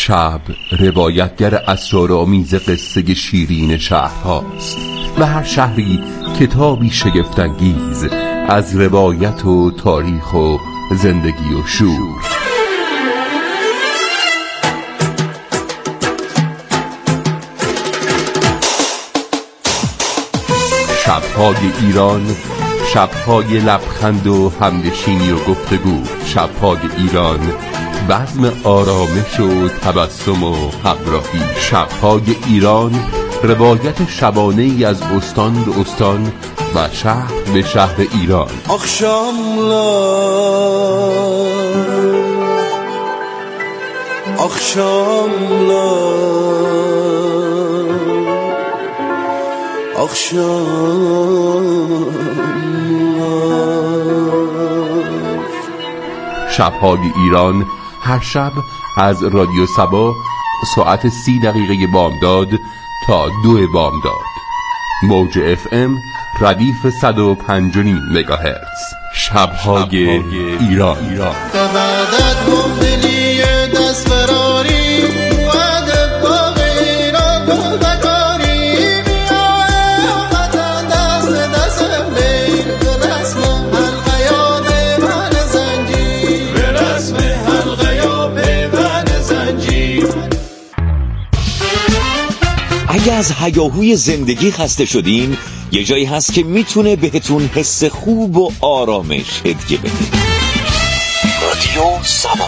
شب روایتگر اسرارآمیز قصه شیرین شهرهاست و هر شهری کتابی شگفت‌انگیز از روایت و تاریخ و زندگی و شور. شب‌های ایران، شب‌های لبخند و همنشینی و گفتگو. شب‌های ایران، بزم آرامش و تبسم و همراهی. شب‌های ایران، روایت شبانه‌ای از استان به استان و شهر به شهر ایران. شب‌های ایران هر شب از رادیو صبا ساعت 30 دقیقه بامداد تا 2 بامداد. موج FM ردیف 105.5 مگاهرتز. شب‌های ایران. اگه از هیاهوی زندگی خسته شدین، یه جایی هست که میتونه بهتون حس خوب و آرامش هدیه بده. رادیو صبا.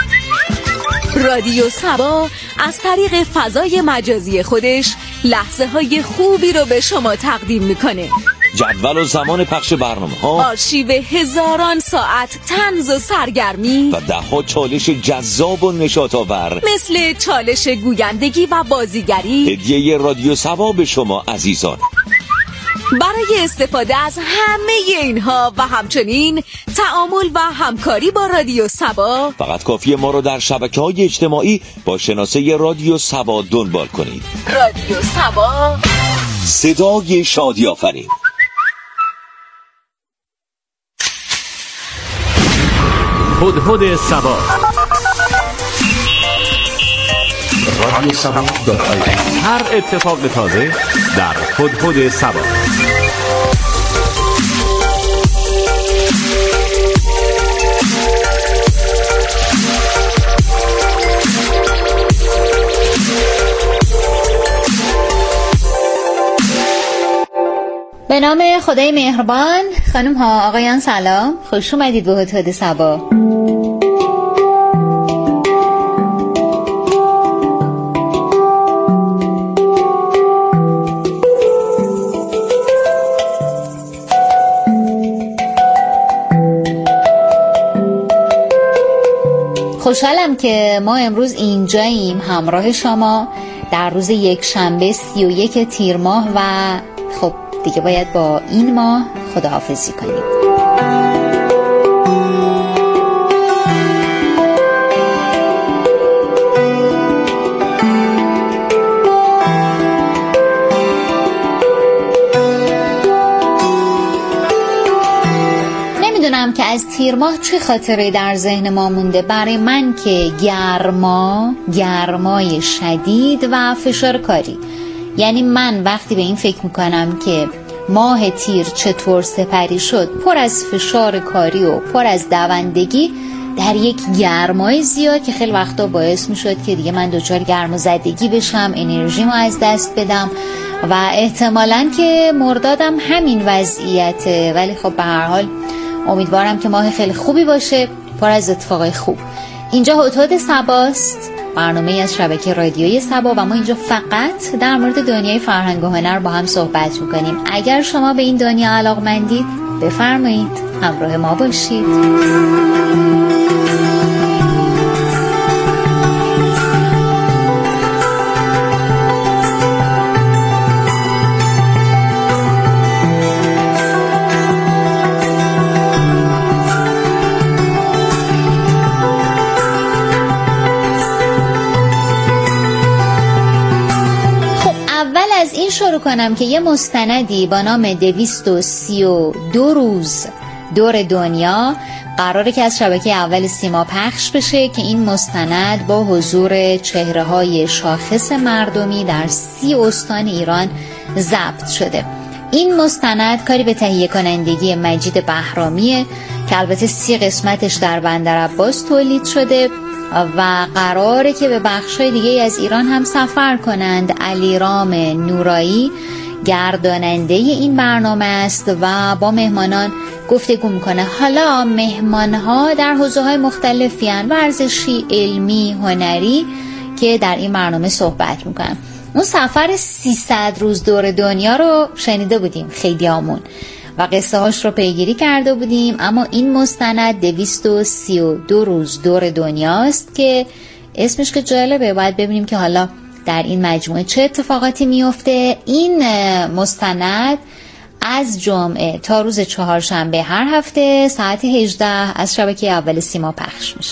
رادیو صبا از طریق فضای مجازی خودش لحظه های خوبی رو به شما تقدیم میکنه. جدول و زمان پخش برنامه‌ها، آرشیو هزاران ساعت طنز و سرگرمی و 10 چالش جذاب و نشاط‌آور مثل چالش گویندگی و بازیگری. هدیه رادیو صبا به شما عزیزان. برای استفاده از همه اینها و همچنین تعامل و همکاری با رادیو صبا فقط کافیه ما رو در شبکه‌های اجتماعی با شناسه رادیو صبا دنبال کنید. رادیو صبا، صدای شادی آفرین. هدهد صبا. رادیو صبا. هر اتفاق تازه در هدهد صبا. به نام خدای مهربان. خانم ها آقایان سلام، خوش اومدید به هدهد صبا. خوشحالم که ما امروز اینجاییم همراه شما در روز یک شنبه 31 تیر ماه و خب دیگه باید با این ماه خداحافظی کنیم. نمیدونم که از تیر ماه چه خاطره در ذهن ما مونده. برای من که گرمای شدید و فشار کاری. یعنی من وقتی به این فکر میکنم که ماه تیر چطور سپری شد، پر از فشار کاری و پر از دوندگی در یک گرمای زیاد که خیلی وقتا باعث میشد که دیگه من دچار گرمازدگی بشم، انرژیمو از دست بدم و احتمالاً که مردادم همین وضعیته. ولی خب به هر حال امیدوارم که ماه خیلی خوبی باشه، پر از اتفاقای خوب. اینجا هدهد صباست، برنامه از شبکه رادیوی صبا و ما اینجا فقط در مورد دنیای فرهنگ و هنر با هم صحبت میکنیم. اگر شما به این دنیا علاقمندید بفرمایید همراه ما باشید. شروع کنم که یه مستندی با نام 232 روز دور دنیا قراره که از شبکه اول سیما پخش بشه که این مستند با حضور چهره‌های شاخص مردمی در 30 استان ایران ضبط شده. این مستند کاری به تهیه کنندگی مجید بهرامیه که البته 30 قسمتش در بندرعباس تولید شده و قراره که به بخش‌های دیگه از ایران هم سفر کنند. علیرام نورایی گرداننده این برنامه است و با مهمانان گفتگو میکنه. حالا مهمانها در حوزه‌های مختلفی هستند، ورزشی، علمی، هنری، که در این برنامه صحبت میکنن. اون سفر 300 روز دور دنیا رو شنیده بودیم خیلیامون و قصه هاش رو پیگیری کرده بودیم، اما این مستند 232 روز دور دنیاست که اسمش که جالبه. باید ببینیم که حالا در این مجموعه چه اتفاقاتی میفته. این مستند از جمعه تا روز چهارشنبه هر هفته ساعت 18 از شبکه اول سیما پخش میشه.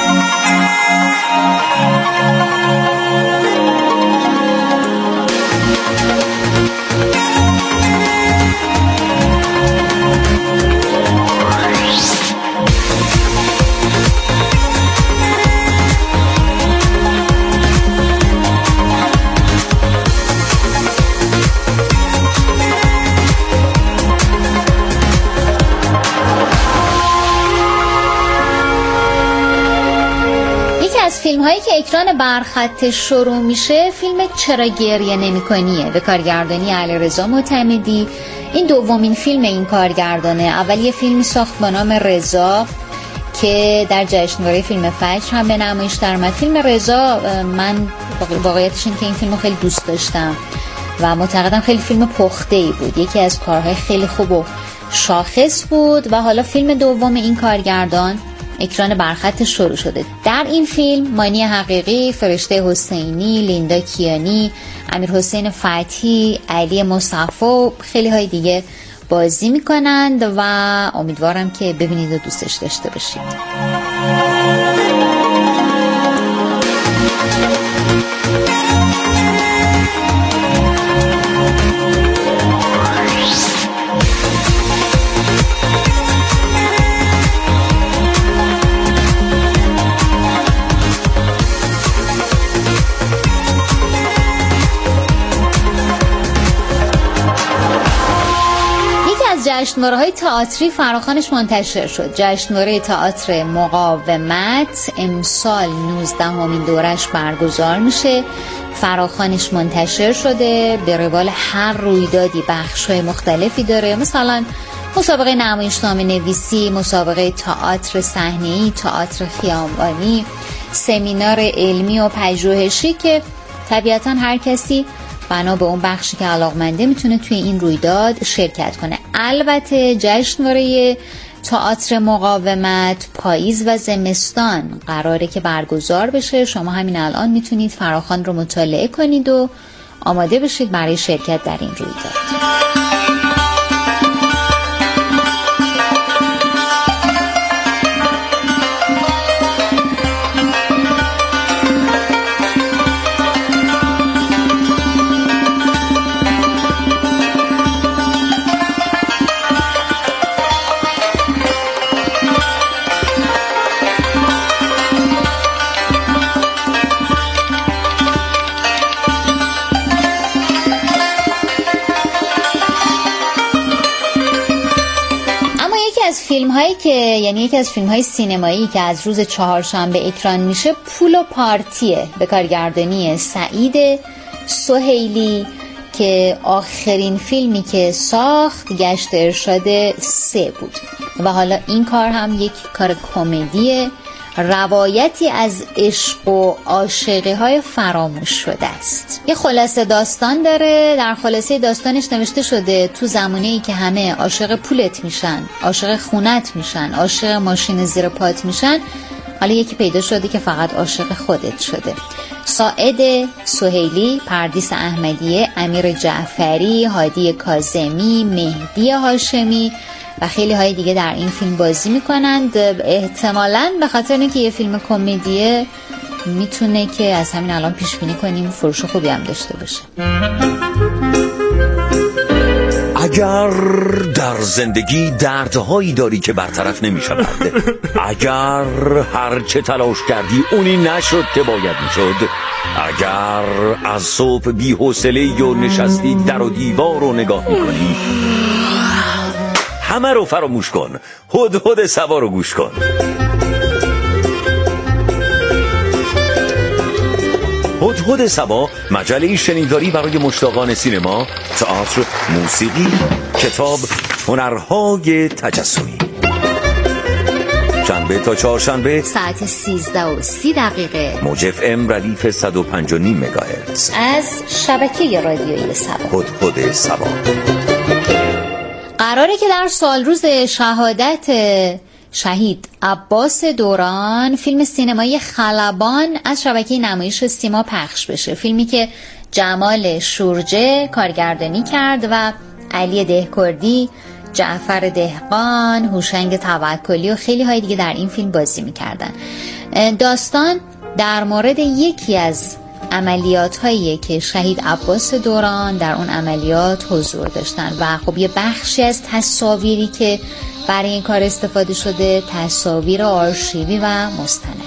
فیلم هایی که اکران برخط شروع میشه فیلم چرا گریه نمی‌کنیه به کارگردانی علیرضا معتمدی. این دومین فیلم این کارگردانه. اول یه فیلمی ساخت با نام رضا که در جشنواره فیلم فجر هم به نمایش درآمد. فیلم رضا من واقعیتش این که این فیلمو خیلی دوست داشتم و معتقدم خیلی فیلم پخته‌ای بود. یکی از کارهای خیلی خوب و شاخص بود و حالا فیلم دوم این کارگردان اکران برخط شروع شده. در این فیلم مانی حقیقی، فرشته حسینی، لیندا کیانی، امیر حسین فتحی، علی مصطفی و خیلی های دیگه بازی میکنند و امیدوارم که ببینید و دوستش داشته باشید. جشنواره‌های تئاتری فراخوانش منتشر شد. جشنواره تئاتر مقاومت امسال 19مین دورش برگزار میشه. فراخوانش منتشر شده. به روال هر رویدادی بخش‌های مختلفی داره، مثلا مسابقه نمایشنامه نویسی، مسابقه تئاتر صحنه‌ای، تئاتر خیابانی، سمینار علمی و پژوهشی که طبیعتاً هر کسی بنا به اون بخشی که علاقمنده میتونه توی این رویداد شرکت کنه. البته جشنواره تئاتر مقاومت پاییز و زمستان قراره که برگزار بشه. شما همین الان میتونید فراخوان رو مطالعه کنید و آماده بشید برای شرکت در این رویداد. یکی از فیلم های سینمایی که از روز چهارشنبه اکران میشه پول و پارتیه به کارگردانی سعید سهیلی که آخرین فیلمی که ساخت گشت ارشاد 3 بود و حالا این کار هم یک کار کمدیه، روایتی از عشق و عاشقی های فراموش شده است. یه خلاصه داستان داره. در خلاصه داستانش نوشته شده تو زمانه‌ای که همه عاشق پولت میشن، عاشق خونت میشن، عاشق ماشین زیر پات میشن، حالا یکی پیدا شده که فقط عاشق خودت شده. سعید سهیلی، پردیس احمدیه، امیر جعفری، هادی کاظمی، مهدی هاشمی و خیلی های دیگه در این فیلم بازی میکنند. احتمالاً به خاطر اینکه یه فیلم کمدیه میتونه که از همین الان پیش بینی کنیم فروش خوبی هم داشته باشه. اگر در زندگی دردهایی داری که برطرف نمی شود، اگر هرچه تلاش کردی اونی نشد که باید می شد، اگر از صبح بی حوصله و نشستی در و دیوار رو نگاه می کنی، همه رو فراموش کن، هدهد صبا رو گوش کن. هدهد صبا مجله شنیداری برای مشتاقان سینما، تئاتر، موسیقی، کتاب، هنرهای تجسمی. شنبه تا چهارشنبه ساعت 13:30 موج FM ردیف 105.5 مگاهرتز از شبکه رادیویی صبا. هدهد صبا. قراره که در سالروز شهادت شهید عباس دوران فیلم سینمایی خلبان از شبکه نمایش سیما پخش بشه. فیلمی که جمال شورجه کارگردانی کرد و علی دهکردی، جعفر دهقان، هوشنگ توکلی و خیلی های دیگه در این فیلم بازی میکردن. داستان در مورد یکی از عملیات هایی که شهید عباس دوران در اون عملیات حضور داشتن و خب یه بخشی از تصاویری که برای این کار استفاده شده تصاویر آرشیوی و مستندی.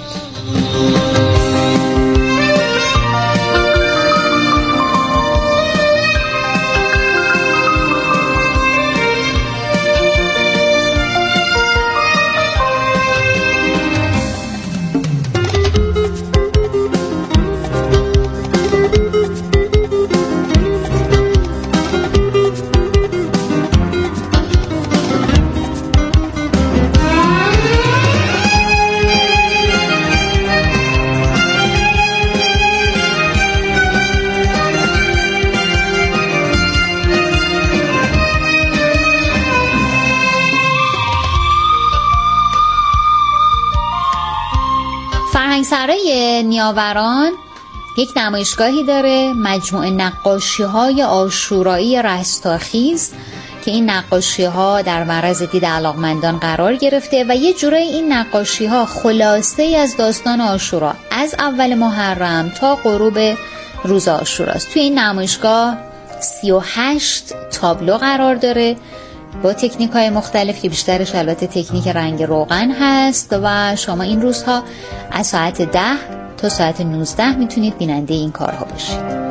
فرهنگسرای نیاوران یک نمایشگاهی داره، مجموعه نقاشی‌های عاشورایی رستاخیز که این نقاشی‌ها در معرض دید علاقمندان قرار گرفته و یه جورایی این نقاشی‌ها خلاصه از داستان عاشورا از اول محرم تا غروب روز عاشوراست. توی این نمایشگاه 38 تابلو قرار داره با تکنیک‌های مختلف که بیشترش البته تکنیک رنگ روغن هست و شما این روزها از ساعت 10 تا ساعت 19 میتونید بیننده این کارها باشید.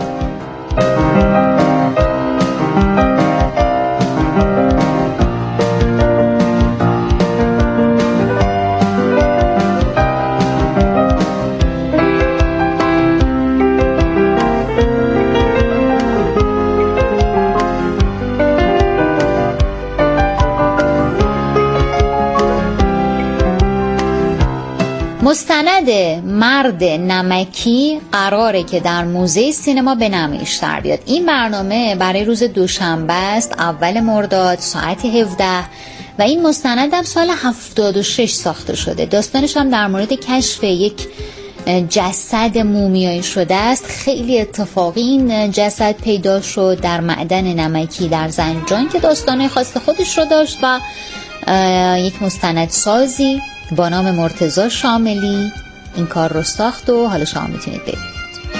مستند مرد نمکی قراره که در موزه سینما به نمایش در بیاد. این برنامه برای روز دوشنبه است، اول مرداد ساعت 17 و این مستند هم سال 76 ساخته شده. داستانش هم در مورد کشف یک جسد مومیایی شده است. خیلی اتفاقی این جسد پیدا شد در معدن نمکی در زنجان که داستانه خاص خودش رو داشت و یک مستندسازی با نام مرتضی شاملی این کار رو ساخت و حالا شما میتونید ببینید.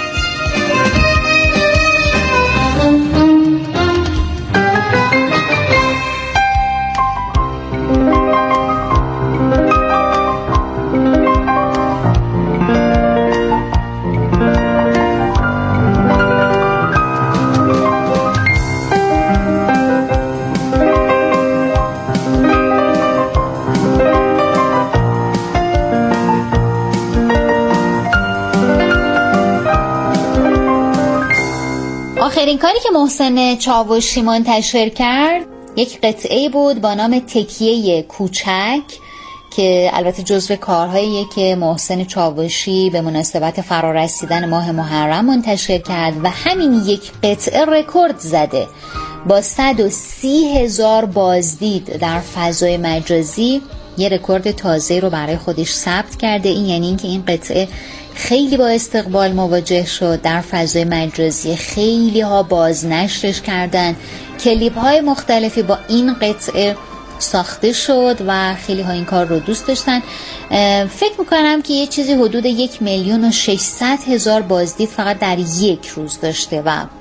آخرین کاری که محسن چاوشی منتشر کرد یک قطعه بود با نام تکیه کوچک که البته جزو کارهاییه که محسن چاوشی به مناسبت فرارسیدن ماه محرم منتشر کرد و همین یک قطعه رکورد زده با 130,000 بازدید در فضای مجازی. یه رکورد تازه رو برای خودش ثبت کرده. این یعنی اینکه این قطعه خیلی با استقبال مواجه شد در فضای مجازی. خیلی ها بازنشرش کردن، کلیپ های مختلفی با این قطعه ساخته شد و خیلی ها این کار رو دوست داشتن. فکر میکنم که یه چیزی حدود 1,600,000 بازدید فقط در یک روز داشته و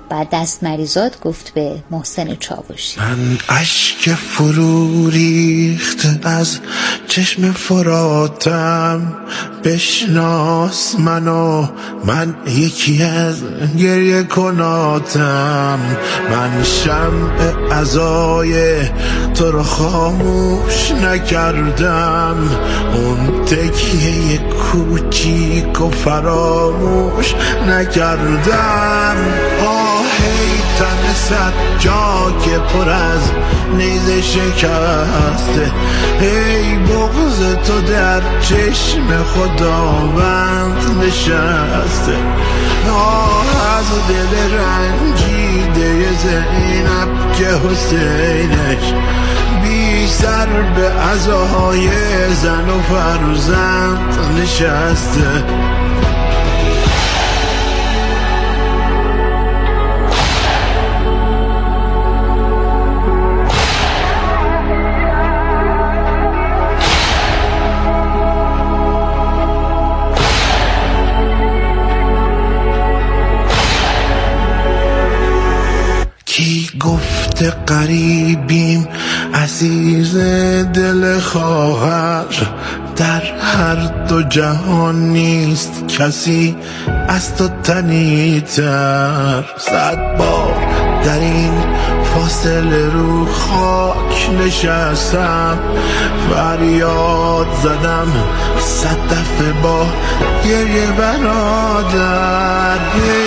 بعد دست مریضات گفت به محسن چاوشی. من اشک فرو ریخت از چشم فراتم، بشناس منو، من یکی از گریه کناتم. من شمع عزای تو رو خاموش نکردم، اون تکیه کوچیک و فراموش نکردم. آهی تن سجاک پر از نیزه شکسته، ای بغض تو در چشم خداوند نشسته. آه از دل رنجیده زینب که حسینش بی سر به عزای زن و فرزند نشسته. کی گفته قریبیم عزیز دل خواهر، در هر دو جهان نیست کسی از تو تنی‌تر. 100 بار در این فاصله رو خاک نشستم، فریاد زدم 100 دفعه با گریه برادر.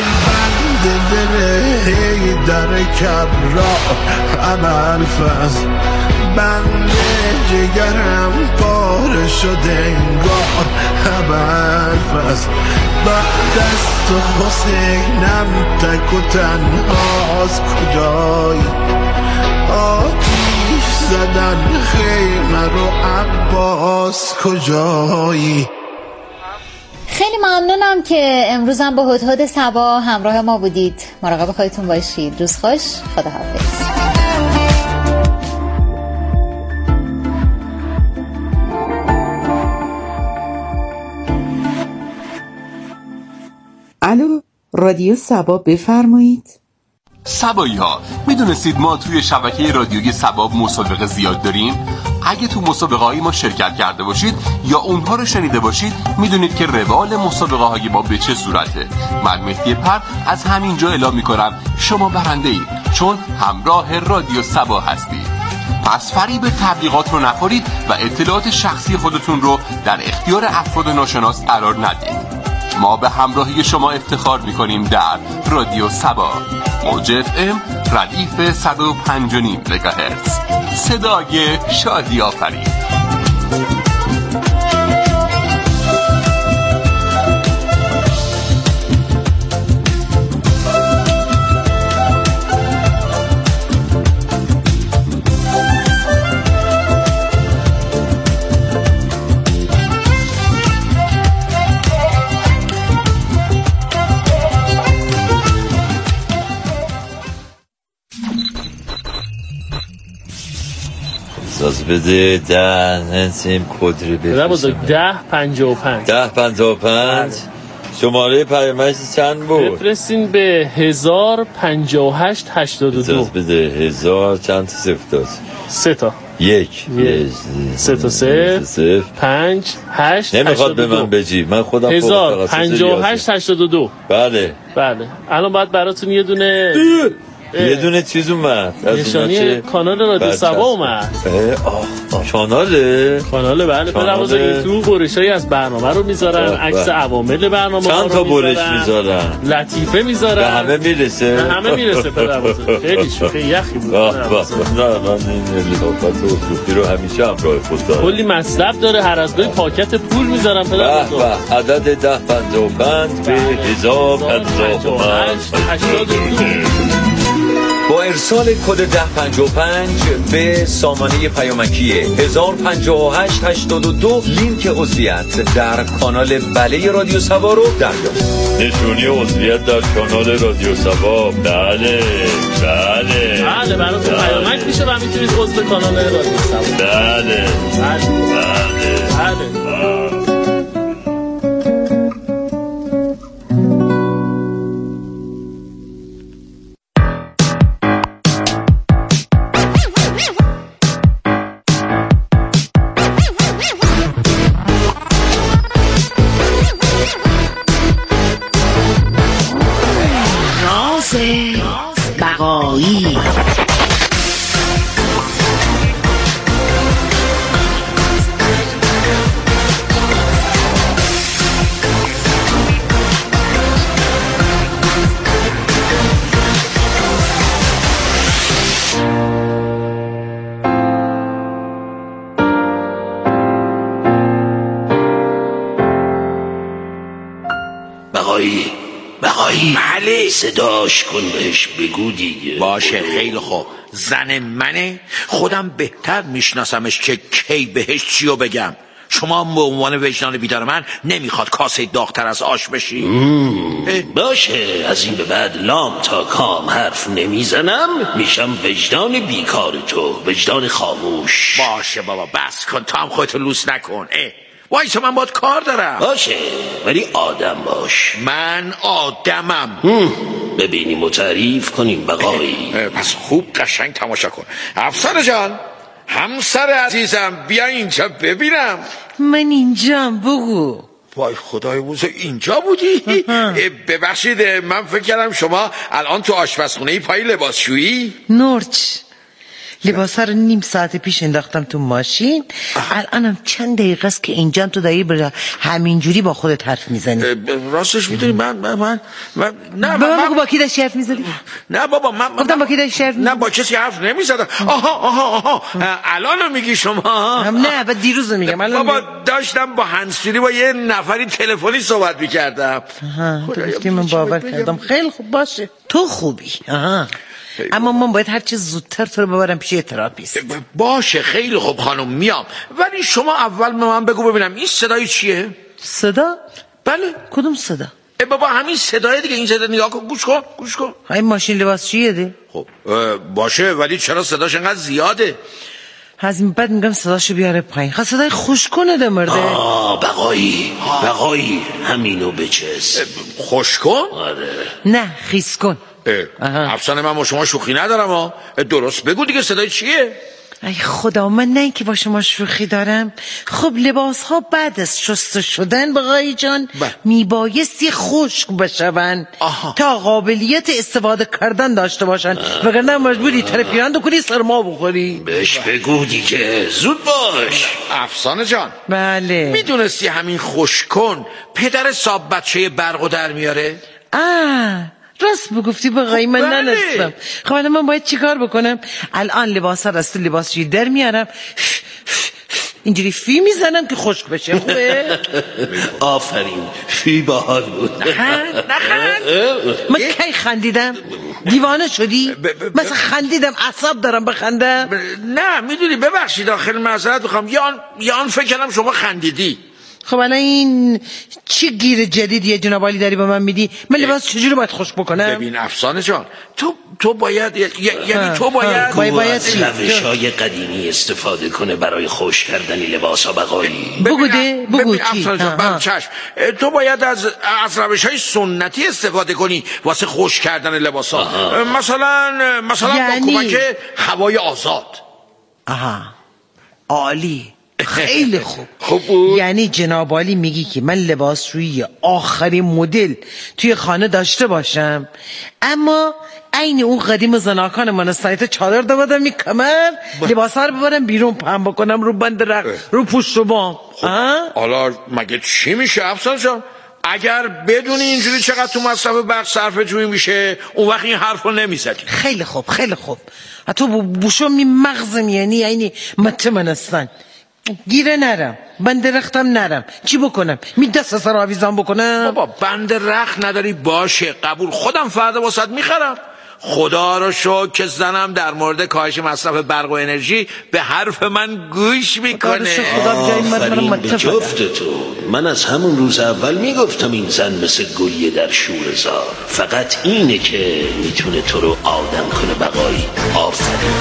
دل در کرا عمل فز بند جگرم پاره شده انگار عمل فز. بعد از تو حسینم تک و تنهاست، کجایی آتیش زدن خیمه رو عباس کجایی. خیلی ممنونم که امروزم با هدهد صبا همراه ما بودید. مراقب خودتون باشید. روز خوش. خداحافظ. الو، رادیو صبا، بفرمایید. صبایی ها، میدونستید ما توی شبکه رادیویی صبا مسابقه زیاد داریم؟ اگه تو مسابقه های ما شرکت کرده باشید یا اونها رو شنیده باشید، میدونید که روال مسابقه های ما به چه صورته. من مهدی پر از همینجا اعلام میکنم شما برنده اید، چون همراه رادیو صبا هستید. پس فریب تبلیغات رو نخورید و اطلاعات شخصی خودتون رو در اختیار افراد ناشناس قرار ندید. ما به همراهی شما افتخار میکنیم در رادیو صبا، موج FM ردیف 105.5 مگاهرتز، صدای شادی آفرین. اجازه بده 10 سیم کد رو بفرستم. 1055 شماره پیامک چند بود؟ بفرستین به 105882. اجازه بده 1000 چند تا صفر داشت؟ 3 تا 1 3 تا 0 5 8 نمیخواد به من بجی، من خودم 105882. بله الان باید براتون یه دونه چیز اومد، نشانی کانال رادیو صبا اومد. کاناله بله. پدربزرگ تو برشایی از برنامه رو میذارن، عکس عوامل برنامه چند تا برش میذارن، لطیفه میذارن، به همه میرسه. پدربزرگ خیلی یخی بود. نه من این لطافت و شوخی رو همیشه همراه خود دارم. کلی مطلب داره، هر از گاهی پاکت پول میذارن پدربزرگ. عدد 1055 به 1058 با ارسال کد 1055 به سامانه پیامکی 105882 لینک عضویت در کانال بله رادیو صبا رو دریافت. نشونی عضویت در کانال رادیو صبا. بله براتون پیامک میشه و میتونید عضو کانال رادیو صبا. بله. بقایی. بقایی بله صداش کن، بهش بگو دیگه. باشه خیلی خوب. زن منه، خودم بهتر میشناسمش که کی بهش چیو بگم. شما به عنوان وجدان بیدار من نمیخواد کاسه داغ‌تر از آش بشی؟ باشه، از این به بعد لام تا کام حرف نمیزنم، میشم وجدان بیکار تو، وجدان خاموش. باشه بابا بس کن، تا هم خودتو لوس نکن. وایسا من باید کار دارم. باشه ولی آدم باش. من آدمم. ببینیم و تعریف کنیم بقایی. پس خوب قشنگ تماشا کن. افسر جان، همسر عزیزم، بیا اینجا ببینم. من اینجام، بگو. وای خدای بوزه، اینجا بودی؟ ببخشید من فکر کردم شما الان تو آشپزخونه پای لباسشویی. نورچ، لباسا رو نیم ساعت پیش انداختم تو ماشین. الانم چند دقیقه است که اینجام تو دایی برای همینجوری با خودت حرف میزنی. راستش میدونی من نه بابا با کی داشتی حرف میزدی؟ نه بابا من گفتم با کی داشتی حرف نه با کسی حرف نمیزدم. آها الانو میگی شما؟ نه بعد دیروز میگم. بابا داشتم با هنسفری با یه نفری تلفنی صحبت میکردم. خدایا من باور کردم. خیلی خوب باشه، تو خوبی. اما من باید هرچی زودتر تو رو ببرم پیش تراپیست. باشه خیلی خوب خانم، میام. ولی شما اول به من بگو ببینم این صدای چیه؟ صدا؟ بله. کدوم صدا؟ بابا همین صدای دیگه. این صدا نگاه کن، گوش کن. این ماشین لباس چیه ده؟ خب باشه، ولی چرا صداش انقدر زیاده؟ از این بعد میگم صداشو بیاره پایین. خواست صدای خوش کنه ده مرده. بقایی همینو بچس. خوش کن؟ آره. نه خیس کن. افسانه من با شما شوخی ندارم درست بگو دیگه صدای چیه؟ ای خدا، من نه اینکه با شما شوخی دارم. خب لباس ها بعد از شسته شدن بقایی جان میبایستی خشک بشون تا قابلیت استفاده کردن داشته باشن، وگرنه مجبوری ترپیرند کنی سرما بخوری. بهش بگو دیگه، زود باش. افسانه جان، بله میدونستی همین خشک کن پدر صاحب بچه برقو در میاره؟ راست بگفتی بقایی، من ننستم. خب الان من باید چیکار بکنم؟ الان لباس ها راست لباسشویی در میارم، اینجوری فی میزنم که خشک بشه. خوبه؟ آفرین، فی باحال بود. نخند من کی خندیدم؟ دیوانه شدی؟ مثلا خندیدم اعصاب دارم بخندم؟ نه میدونی، ببخشید آخر معذرت بخوام، یا آن فکر کردم شما خندیدی. خب الان این چی گیر جدیدیه جناب عالی داری به من میدی؟ من لباس چجوری باید خشک بکنم؟ ببین افسانه جان، تو باید یعنی تو باید روش‌های قدیمی استفاده کنه برای خشک کردن لباسا بقایی. بگو چی؟ افسانه جان چشم، تو باید از روش‌های سنتی استفاده کنی واسه خشک کردن لباسا. مثلا با کمک هوای آزاد. عالی، خیلی خوب بود. یعنی جناب عالی میگی که من لباسشویی آخرین مدل توی خانه داشته باشم، اما عین اون قدیم زناکان من سایت چادر دوادم می کمر لباسا رو ببرم بیرون پهن بکنم رو بند رخت رو پشت و بام. حالا مگه چی میشه افسان جان؟ اگر بدونی اینجوری چقدر تو مصرف برق صرفه جویی میشه، اون وقت این حرف رو نمیزدی. خیلی خوب تو بوشو می مغزم، یعنی متمنستن گیره نرم، بند رختم نرم، چی بکنم؟ می دست سر آویزان بکنم؟ بابا بند رخت نداری، باشه قبول، خودم فردا واسط میخرم. خدا رو شکر که زنم در مورد کاهش مصرف برق و انرژی به حرف من گوش میکنه. آفرین به جفتتون. من از همون روز اول میگفتم این زن مثل گلیه در شور زار، فقط اینه که میتونه تو رو آدم کنه بقایی. آفرین.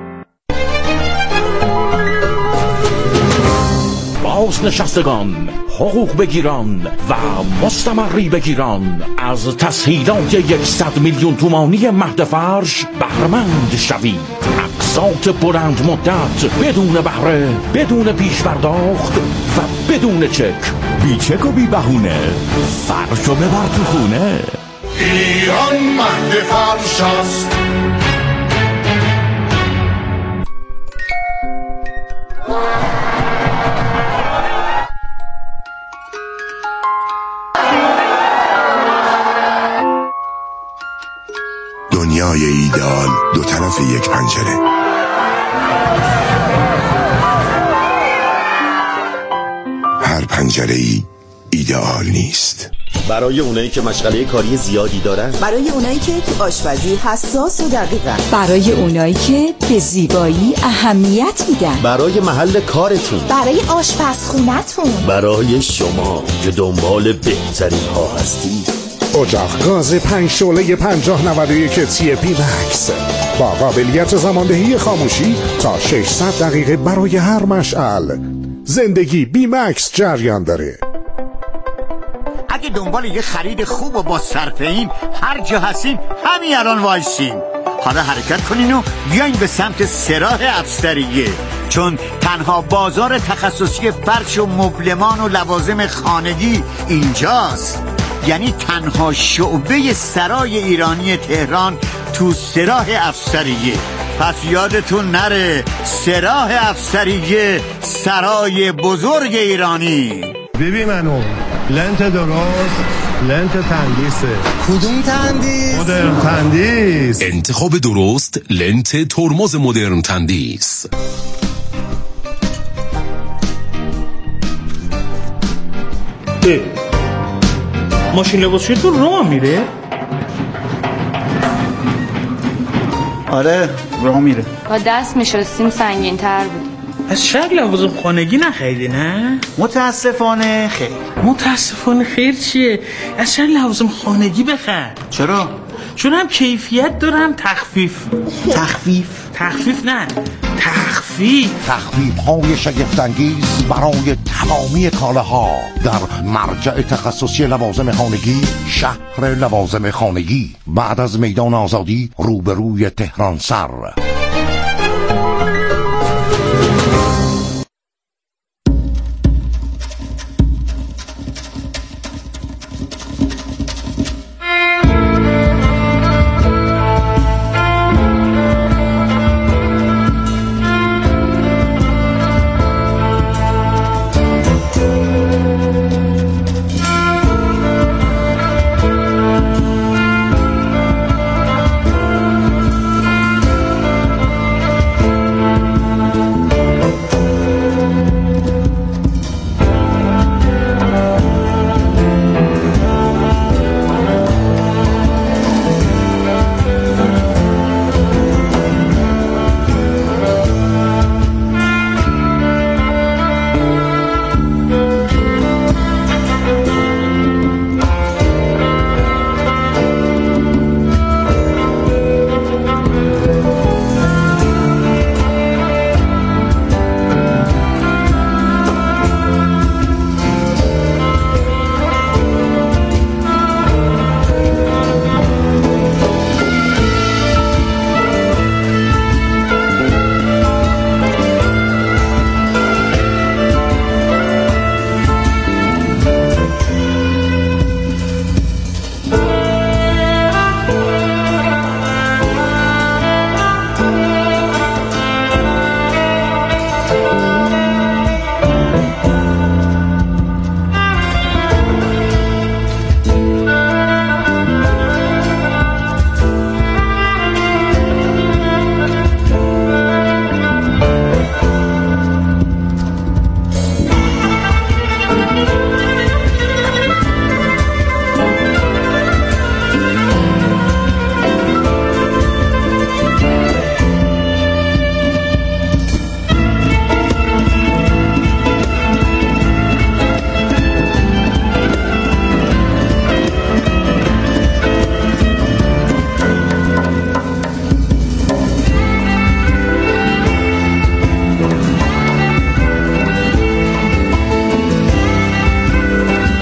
نشستگان، حقوق بگیران و مستمری بگیران. از تسهیلات 100 میلیون تومانی مهد فرش بهره‌مند شوید. اقساط بلند مدت بدون بهره، بدون پیش پرداخت و بدون چک. بی چک و بی بهونه، فرشو ببر تو خونه. ایران مهد فرش است. دنیای ایدئال دو طرف یک پنجره. هر پنجره‌ای ایدئال نیست. برای اونایی که مشغله کاری زیادی دارن، برای اونایی که تو آشپزی حساس و دقیقن، برای اونایی که به زیبایی اهمیت میدن، برای محل کارتون، برای آشپزخونتون، برای شما که دنبال بهترین ها هستی. اجاق گاز 5 شعله 5091 تی پی مکس با قابلیت زماندهی خاموشی تا 600 دقیقه برای هر مشعل. زندگی بی مکس جریان داره. اگه دنبال یه خرید خوب و با صرفه این هر جا هستین همین الان وایسین. حالا حرکت کنین و بیاین به سمت سراح افسریه، چون تنها بازار تخصصی فرش و مبلمان و لوازم خانگی اینجاست. یعنی تنها شعبه سرای ایرانی تهران تو سراح افسریه. پس یادتون نره، سراح افسریه، سرای بزرگ ایرانی. ببین منو لنت درست، لنت تندیسه. کدوم تندیس؟ مدرن تندیس. انتخاب درست، لنت ترمز مدرن تندیس. ماشین لباسشویی تو راه میره؟ آره راه میره. با دست میشستیم سنگین تر بود. از شاید لوازم خانگی نخریدی نه؟ متاسفانه خیر. متاسفانه خیر چیه؟ از شاید لوازم خانگی بخر. چرا؟ چون هم کیفیت دارم تخفیف. تخفیف نه، تخفیف های شگفت‌انگیز برای تمامی کالاها در مرجع تخصصی لوازم خانگی، شهر لوازم خانگی، بعد از میدان آزادی روبروی تهران سر.